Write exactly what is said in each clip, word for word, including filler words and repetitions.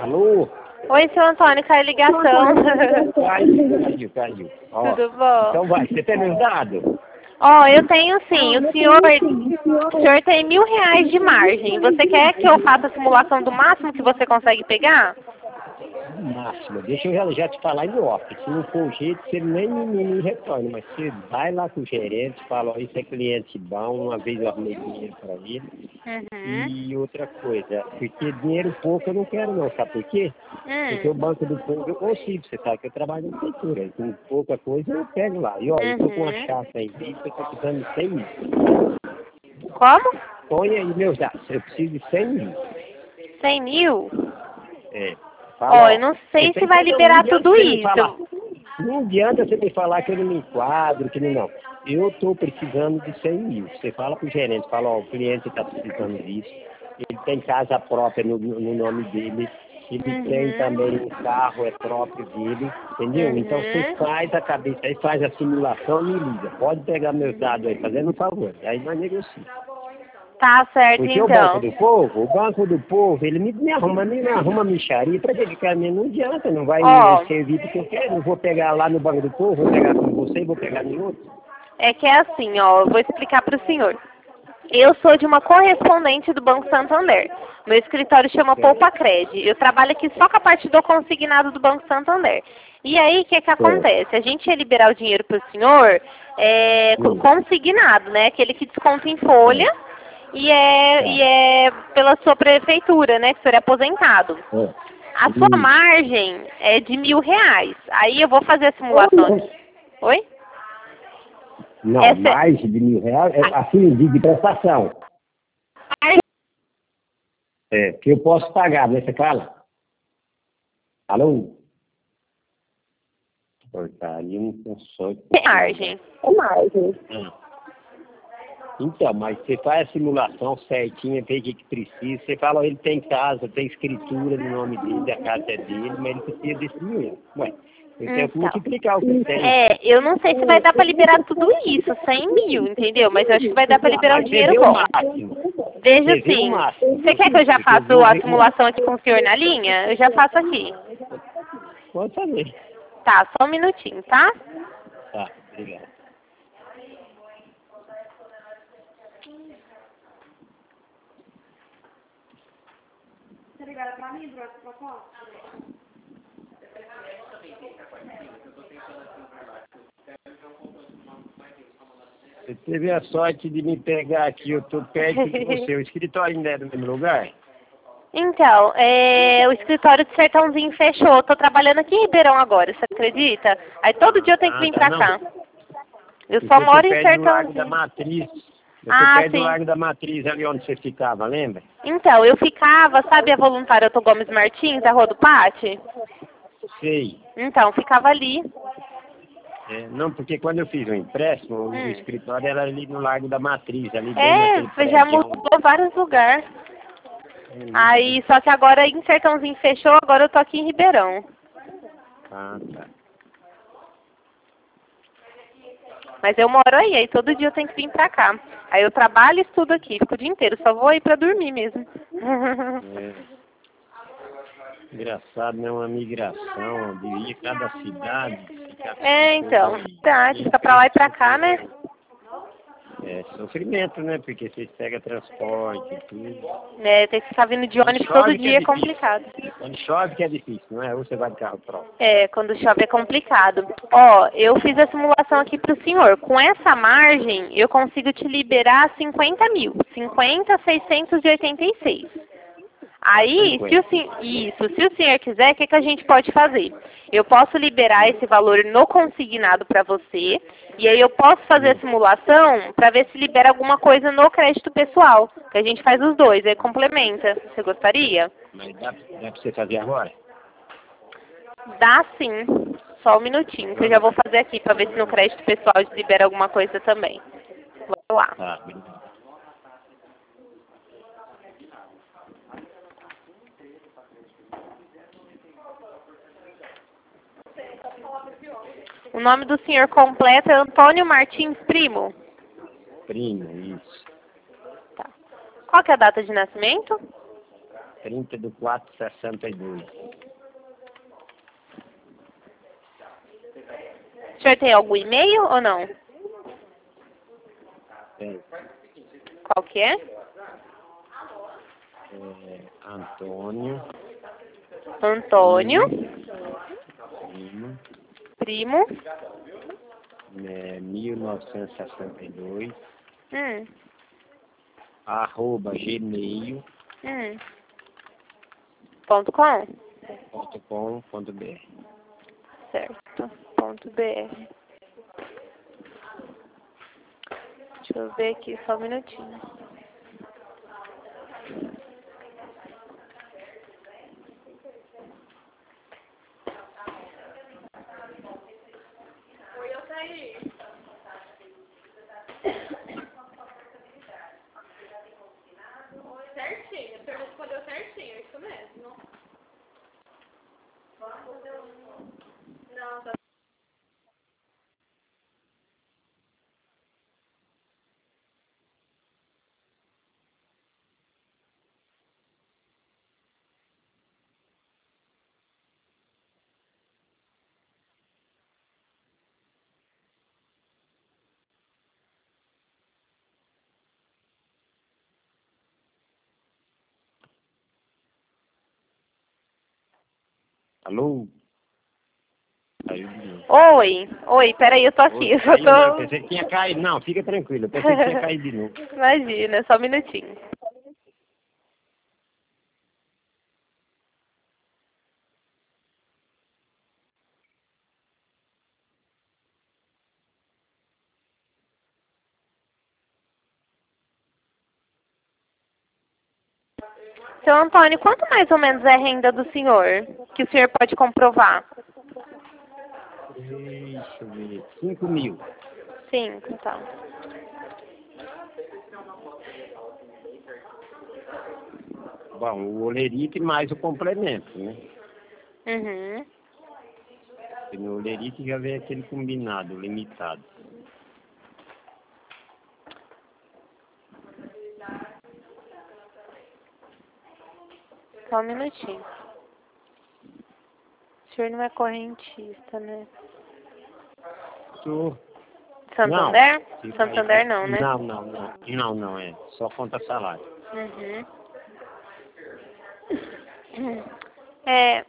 Alô? Oi, seu Antônio, caiu a ligação. Caiu, caiu, caiu. Ó, Tudo bom? então vai, você tem meus dados? Ó, eu tenho sim. O senhor, o senhor tem mil reais de margem. Você quer que eu faça a simulação do máximo que você consegue pegar? Máximo. Deixa eu já, já te falar em off. Se não for o jeito, você nem me, me retorna. Mas você vai lá com o gerente, fala, ó, isso é cliente bom, uma vez eu arrumei dinheiro para ele. Uhum. E outra coisa, porque dinheiro pouco eu não quero não, sabe por quê? Porque o Hum. Banco do Povo eu consigo, você sabe que eu trabalho na cultura. Com pouca coisa eu pego lá. E ó, eu tô com uma Uhum. chapa em vista, eu tô precisando de cem mil. Como? Põe aí meus dados, eu preciso de cem mil. Cem mil? É. Ó, Fala, eu ó. não Você sei se tem vai que, não, não liberar adianta tudo você me falar. isso. Não adianta você me falar que eu não me enquadro, que não. não. Eu estou precisando de cem mil. Você fala pro gerente, fala, ó, o cliente está precisando disso. Ele tem casa própria no, no nome dele. Ele tem também Uhum. um carro, é próprio dele, entendeu? Então você Uhum. faz a cabeça aí, faz a simulação e me liga. Pode pegar meus dados aí, fazendo um favor. Aí nós negociamos. Tá certo, Porque o Banco então. do Povo, o Banco do Povo, ele me, me arruma, me, me arruma micharia, pra que que a minha não adianta, não vai me Ó, servir porque eu quero, eu vou pegar lá no Banco do Povo, vou pegar com você e vou pegar em outro. é que é assim, ó, eu vou explicar para o senhor. Eu sou de uma correspondente do Banco Santander. Meu escritório chama É, Poupa Cred. Eu trabalho aqui só com a parte do consignado do Banco Santander. E aí, o que que é, acontece? A gente ia liberar o dinheiro para o senhor é, co- hum, consignado, né? Aquele que desconta em é, folha e é, tá, e é pela sua prefeitura, né? Que o senhor é aposentado. é, A sua isso. margem é de mil reais. Aí eu vou fazer a simulação aqui. Oi? Não, Essa é... mais de mil reais, é, assim, de, de prestação. É, que eu posso pagar, né, você fala? Alô? Portaria não consome. margem. Ah. Então, mas você faz a simulação certinha, vê o que, que precisa. Você fala, ó, ele tem casa, tem escritura no nome dele, a casa é dele, mas ele precisa desse dinheiro. Ué, eu tenho que Então. multiplicar o que tem. É, eu não sei se vai dar para liberar tudo isso, cem mil, entendeu? Mas eu acho que vai dar para Ah, liberar um mas você dinheiro vê o bom. máximo. Veja Você vê o assim. máximo. Você quer que eu já Porque eu faça vou a ver com. simulação aqui com o senhor na linha? Eu já faço aqui. Pode saber. Tá, só um minutinho, tá? Tá, obrigado. Você teve a sorte de me pegar aqui, eu tô perto de você. O escritório ainda é no mesmo lugar? Então, é, o escritório de Sertãozinho fechou. Eu tô trabalhando aqui em Ribeirão agora, você acredita? Aí todo dia eu tenho que Ah, vir tá, pra não. cá. Eu só Porque eu tô moro em perto do Largo da Sertãozinho. Matriz. Eu tô Ah, perto do sim. Largo da Matriz, ali onde você ficava, lembra? Então, eu ficava, sabe a voluntária Otto Gomes Martins, a Rua do Pátio? Sei. Então, ficava ali. É, não, porque quando eu fiz o empréstimo, o, o Hum. escritório era ali no Largo da Matriz, ali bem naquele É, já prédio. mudou vários lugares. Hum, Aí, só que agora em Sertãozinho fechou, agora eu tô aqui em Ribeirão. ah, tá. Mas eu moro aí, aí todo dia eu tenho que vir pra cá. Aí eu trabalho e estudo aqui, fico o dia inteiro, só vou aí pra dormir mesmo. É. Engraçado, né? Uma migração de ir cada cidade, ficar com É, coisa então, aí. verdade, fica pra lá e pra cá, né? É sofrimento, né? Porque vocês pegam transporte e tudo. É, tem que ficar vindo de Quando ônibus todo chove que é dia é difícil. complicado. Quando chove que é difícil, não é? Ou você vai de carro próprio. É, quando chove é complicado. Ó, eu fiz a simulação aqui pro senhor. Com essa margem, eu consigo te liberar cinquenta mil. cinquenta, seiscentos e oitenta e seis. Aí, se o cinquenta. senhor, isso, se o senhor quiser, o que, que a gente pode fazer? Eu posso liberar esse valor no consignado para você, e aí eu posso fazer a Hum. simulação para ver se libera alguma coisa no crédito pessoal, que a gente faz os dois, aí complementa. Você gostaria? Mas dá, dá pra você fazer agora? Dá sim. Só um minutinho, que eu já vou fazer aqui para ver se no crédito pessoal libera alguma coisa também. Vamos lá. Tá, beleza. O nome do senhor completo é Antônio Martins Primo? Primo, isso. Tá. Qual que é a data de nascimento? trinta do quatro, sessenta e dois. O senhor tem algum e-mail ou não? Tem. Qual que é? É, Antônio. Antônio. Primo. Primo. É, mil novecentos e sessenta e dois. Hum. Arroba gmail. Hum. Ponto com? Ponto com, ponto br. Certo. Ponto br. Deixa eu ver aqui só um minutinho. Certinho, o senhor respondeu certinho, é isso mesmo. Não, tá. Alô? Caiu de novo. Oi, oi, peraí, eu tô aqui, Oi, eu só caiu, não, eu tô... pensei que tinha caído. Não, fica tranquilo. Eu pensei que tinha caído de novo. Imagina, só um minutinho. Seu Antônio, quanto mais ou menos é a renda do senhor, que o senhor pode comprovar? Deixa eu ver. cinco mil. Cinco, tá. Bom, o olerite mais o complemento, né? Uhum. E no olerite já vem aquele combinado, limitado. Só um minutinho. O senhor não é correntista, né? Tô. Santander? Não, Santander não, né? Não, não, não. Não, não é. Só conta salário. Uhum. É...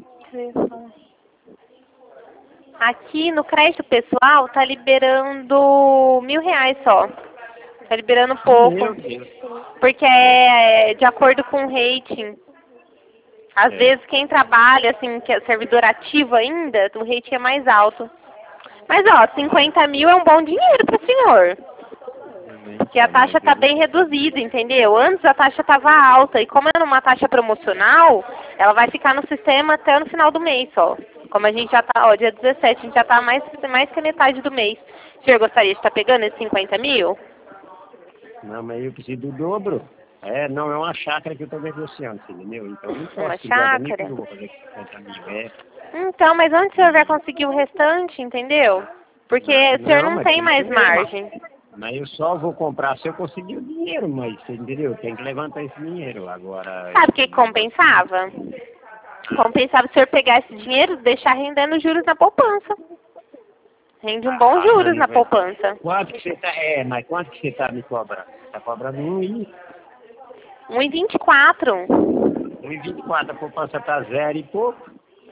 Aqui no crédito pessoal tá liberando mil reais só. Tá liberando pouco. Meu Deus. Porque é de acordo com o rating. Às É. vezes quem trabalha, assim, que é servidor ativo ainda, o rating é mais alto. Mas ó, cinquenta mil é um bom dinheiro pro senhor. Porque a taxa tá bem reduzida, entendeu? Antes a taxa tava alta. E como é uma taxa promocional, ela vai ficar no sistema até no final do mês só. Como a gente já tá, ó, dia dezessete, a gente já tá mais, mais que a metade do mês. O senhor gostaria de estar pegando esses cinquenta mil? Não, mas eu preciso do dobro. É, não, é uma chácara que eu tô negociando, você entendeu? Então eu não posso. Uma cinquenta mil que chácara? eu vou fazer com cinquenta mil, é. Então, mas onde o senhor vai conseguir o restante, entendeu? Porque o senhor Não, não mas tem tem mais que- margem. Mas eu só vou comprar se eu conseguir o dinheiro, mas você entendeu? Tem que levantar esse dinheiro. Agora. Sabe o que compensava? Compensava o senhor pegar esse dinheiro e deixar rendendo juros na poupança. Rende um bom Ah, juros mas na não vai- poupança. Quanto que você tá. É, mas quanto que você tá me cobrando? Tá cobrando um e. um e vinte e quatro. um e vinte e quatro, a poupança tá zero e pouco.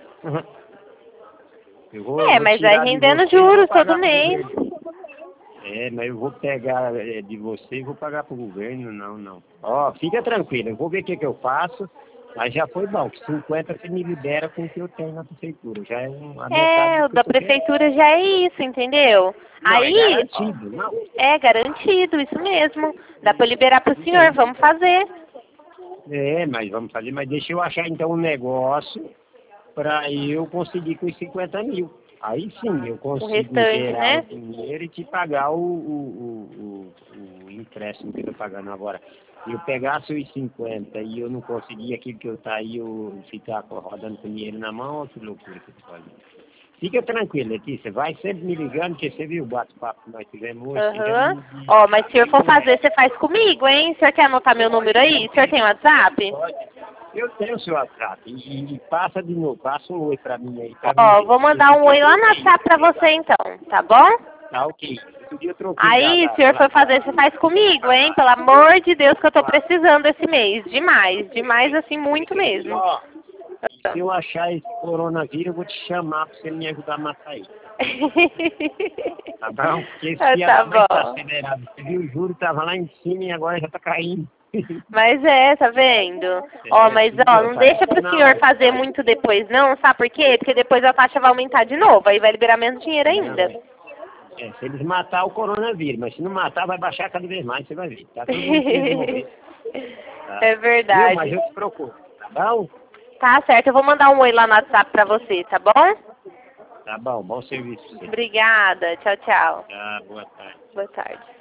Eu vou, eu É, vou mas vai tirar de rendendo você e vou juros pagar todo pro mês. governo. É, mas eu vou pegar é, de você e vou pagar pro governo, não, não. Ó, fica tranquilo, eu vou ver o que que eu faço, mas já foi bom, que cinquenta você me libera com o que eu tenho na prefeitura, já é um, a metade É, do o que eu da tô querendo. prefeitura já é isso, entendeu? Não, é Aí, garantido, não. é garantido, isso mesmo. Dá pra liberar pro senhor, vamos fazer. É, mas vamos fazer, mas deixa eu achar então um negócio para eu conseguir com os cinquenta mil. Aí sim, eu consigo restante, gerar né? o dinheiro e te pagar o, o, o, o, o empréstimo que eu estou pagando agora. Se eu pegasse os cinquenta e eu não conseguir aquilo que eu tá aí, eu ficar rodando com dinheiro na mão, olha que loucura que eu tô fazendo. Fica tranquilo, Letícia, vai sempre me ligando, porque você viu o bate-papo que nós tivemos hoje. você já Aham. me- Ó, mas se o senhor for fazer, você faz comigo, hein? O senhor quer anotar meu número aí? O senhor tem WhatsApp? Pode. Eu tenho o seu WhatsApp. E, e passa de novo, passa um oi pra mim aí. Pra Ó, mim, vou mandar um oi lá no WhatsApp pra você então, tá bom? Tá ok. Esse dia eu troquei Aí, já, o senhor da- foi fazer, você faz comigo, hein? Pelo amor de Deus que eu tô precisando esse mês. Demais, demais assim, muito mesmo. Ó, se eu achar esse coronavírus, eu vou te chamar pra você me ajudar a matar ele. Tá bom? Porque esse Ah, dia tá realmente tá bom. acelerado. Você viu, o juro tava lá em cima e agora já tá caindo. Mas é, tá vendo? Ó, mas ó, não deixa pro senhor fazer muito depois não, sabe por quê? Porque depois a taxa vai aumentar de novo, aí vai liberar menos dinheiro ainda. É, se eles matar o coronavírus, mas se não matar, vai baixar cada vez mais, você vai ver. Tá todo mundo querendo morrer. Tá? É Viu? verdade. Mas eu te procuro, tá bom? Tá certo, eu vou mandar um oi lá no WhatsApp pra você, tá bom? Tá bom, bom serviço pra você. Obrigada, tchau, tchau. Tá, boa tarde. Boa tarde.